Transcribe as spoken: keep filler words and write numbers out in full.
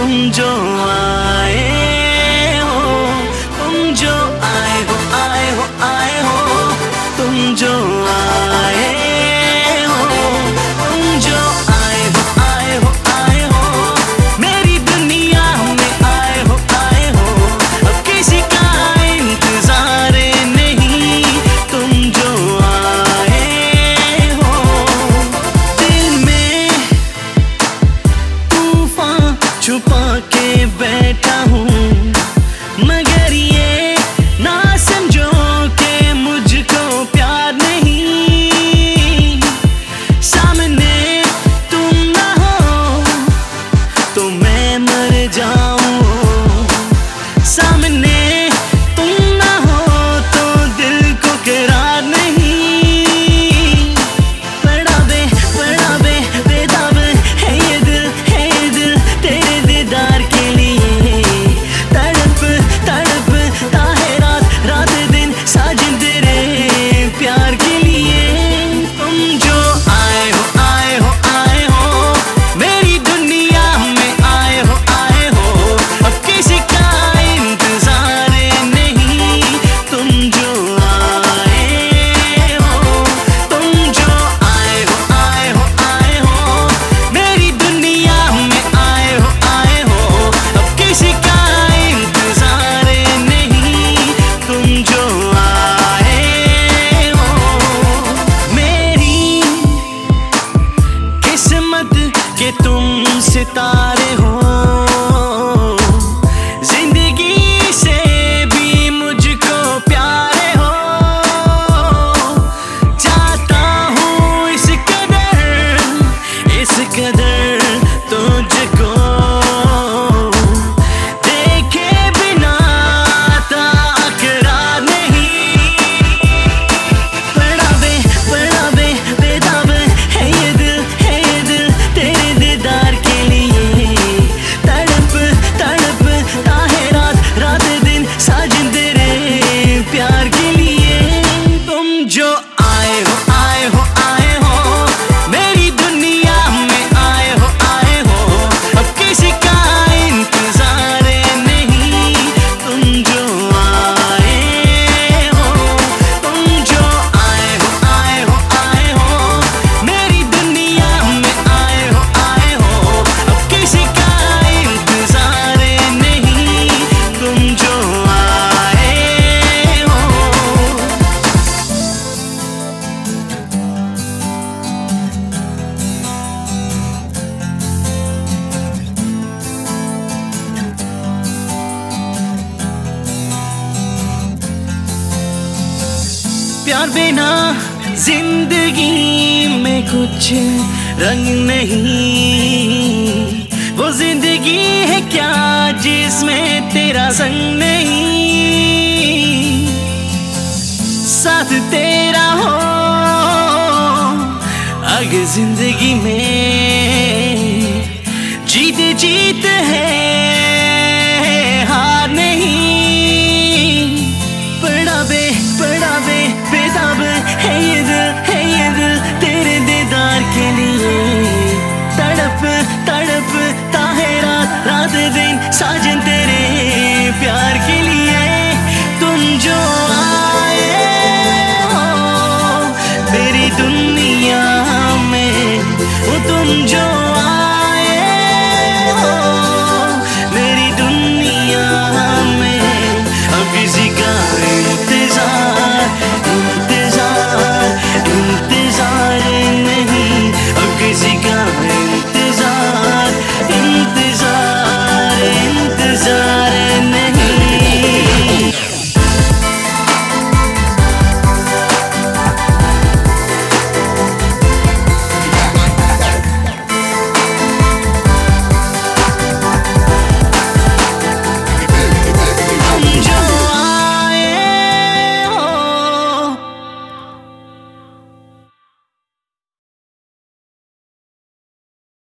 तुम जो आए हो, तुम जो आए हो, आए हो, आए हो, तुम जो आए हो, तुम जो आए हो, आए हो, आए हो, मेरी दुनिया में आए हो, आए हो, अब किसी का इंतजार नहीं, तुम जो आए हो। दिल में तूफान छुपा के बैठा हूँ, मगर ये ना समझो कि मुझको प्यार नहीं। सामने तुम ना हो तो मैं मर जाऊँ, सामने तुम ना हो तो दिल को करार नहीं। बड़ा बे बड़ा बे बेताब है ये दिल, है ये दिल तेरे दीदार के लिए। तड़प तड़पता है रात रात दिन साजन तेरे प्यार के लिए। तुम जो आए हो, आए हो, आए हो, मेरी दुनिया में आए हो, आए हो, अब किसी का इंतजार नहीं, तुम जो आए हो, तुम जो आए हो, आए हो, आए हो, मेरी दुनिया में आए हो, आए हो, अब किसी का इंतजार नहीं, तुम जो आए हो। मेरी किस्मत के तुम सितारे हो, जिंदगी से भी मुझको प्यारे हो। चाहता हूँ इस कदर, इस कदर तुझको देखे बिना ताकरार नहीं। बड़ा बे बड़ा बे बेताब है ये दिल, है ये दिल तेरे दीदार के लिए। तड़प तड़पता है रात रात दिन साजन तेरे प्यार के लिए। तुम जो आए हो, आए हो, आए हो, मेरी दुनिया में आए हो, आए हो, अब किसी का इंतजार नहीं, तुम जो आए हो, तुम जो आए हो, आए हो, आए हो, मेरी दुनिया में आए हो, आए हो, अब किसी का इंतजार नहीं, तुम जो आए हो। प्यार बिना जिंदगी में कुछ रंग नहीं, वो जिंदगी है क्या जिसमें तेरा संग नहीं। साथ तेरा हो अगर जिंदगी में